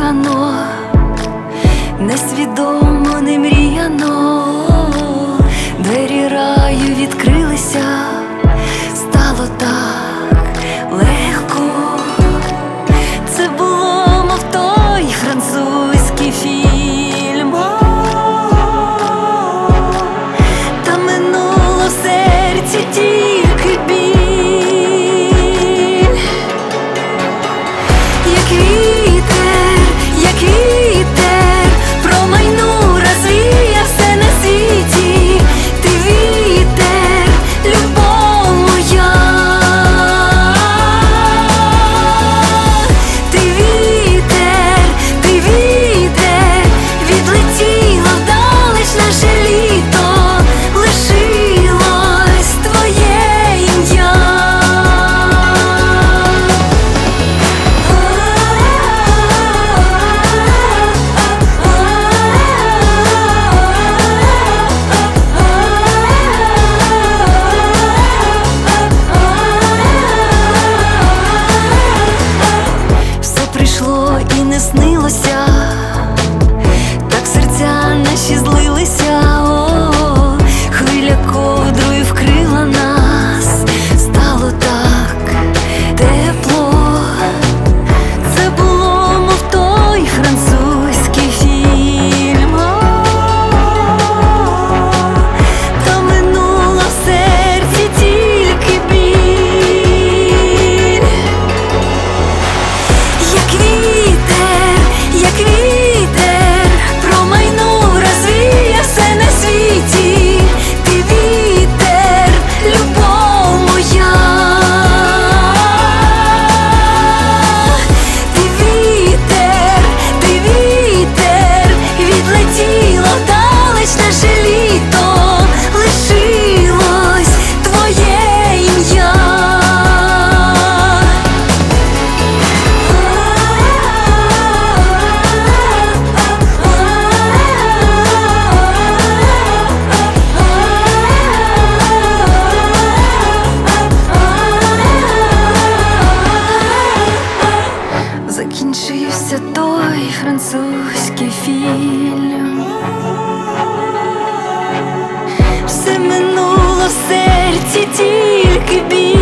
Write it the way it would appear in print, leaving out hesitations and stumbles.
закохано, несвідомо, не мріяно, двері раю відкрилися, стало так легко. Це було, мов той французький фільм, та минуло в серці тільки біль. Як вітер, промайнув, розвіяв все на світі. Ти вітер, любов моя. Ти вітер, відлетіло вдалеч наше літо, лишилось твоє ім'я. Прийшло і не снилося, так серця наші злилися. О, хвиля ковдрою вкрила нас, стало так тепло. Це було, мов той французький фільм, та минуло в серці тільки біль. Як вітер, промайнув, розвіяв все на світі. Ти вітер, любов моя. Ти вітер, відлетіло вдалеч наше літо, лишилось твоє ім'я. Закінчився той французький фільм, все минуло в серці тільки біль.